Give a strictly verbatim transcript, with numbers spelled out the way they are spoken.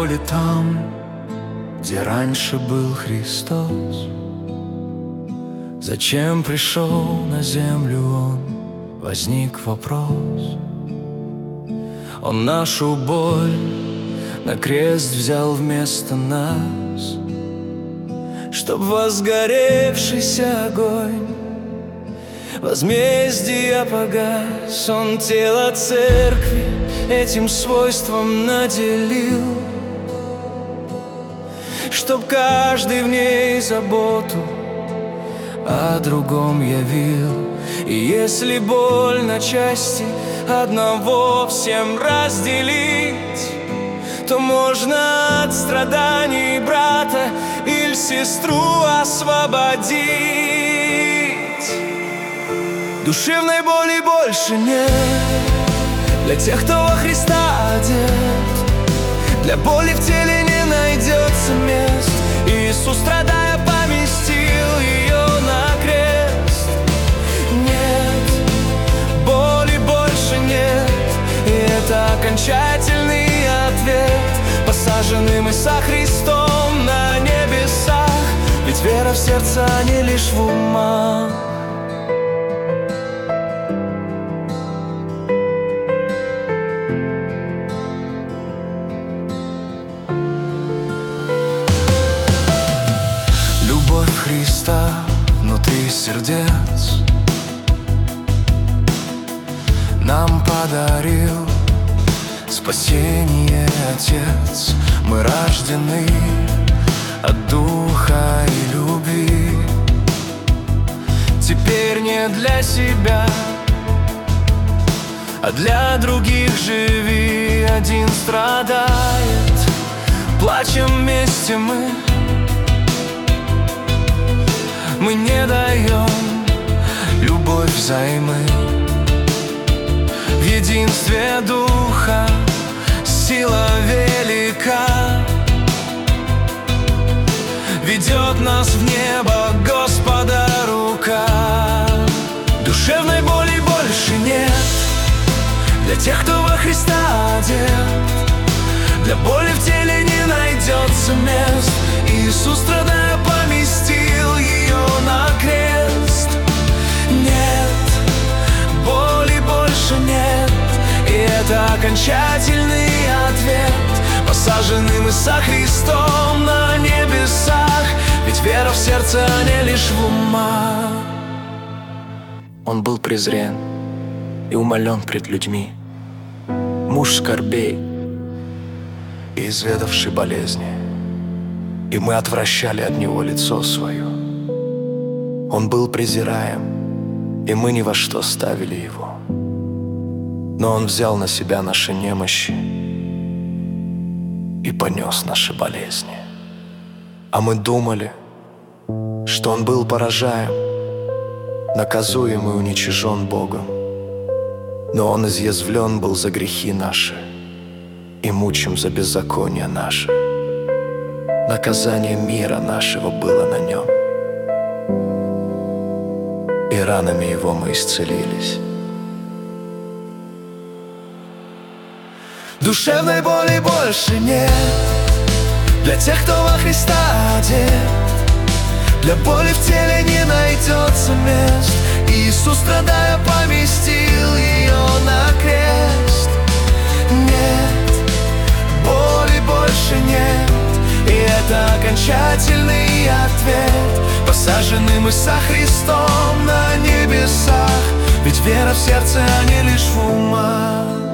боли там, где раньше был Христос. Зачем пришел на землю Он? Возник вопрос. Он нашу боль на крест взял вместо нас, чтоб возгоревшийся огонь возмездия погас. Он тело церкви этим свойством наделил, чтоб каждый в ней заботу о другом явил. И если боль на части одного всем разделить, то можно от страданий брата или сестру освободить. Душевной боли больше нет для тех, кто во Христа одет. Для боли в теле не найдется мест. Иисус, страдая, поместил ее на крест. Нет, боли больше нет, и это окончательный ответ. Посажены мы со Христом на небесах, ведь вера в сердце, а не лишь в умах. Любовь Христа внутри сердец нам подарил спасение Отец. Мы рождены от Духа и любви. Теперь не для себя, а для других живи. Один страдает, плачем вместе мы. Мы не даем любовь взаймы. В единстве Духа сила велика, ведет нас в небо Господа рука. Душевной боли больше нет для тех, кто во Христа одет. Для боли в теле не найдется мест. Иисус, страдая, поместил ее на крест. Нет, боли больше нет, и это окончательный ответ. Посажены мы со Христом на небесах, ведь вера в сердце, а не лишь в умах. Он был презрен и умолен пред людьми, муж скорбей и изведавший болезни, и мы отвращали от него лицо свое. Он был презираем, и мы ни во что ставили его. Но он взял на себя наши немощи и понес наши болезни. А мы думали, что он был поражаем, наказуем и уничижен Богом. Но он изъязвлен был за грехи наши и мучим за беззаконие наше. Наказание мира нашего было на нем, и ранами его мы исцелились. Душевной боли больше нет для тех, кто во Христа одет. Для боли в теле не найдется мест. Иисус, страдая, поместил ее на крест. Нет, боли больше нет, и это окончательный ответ. Посажены мы со Христом на небесах, ведь вера в сердце, а не лишь в умах.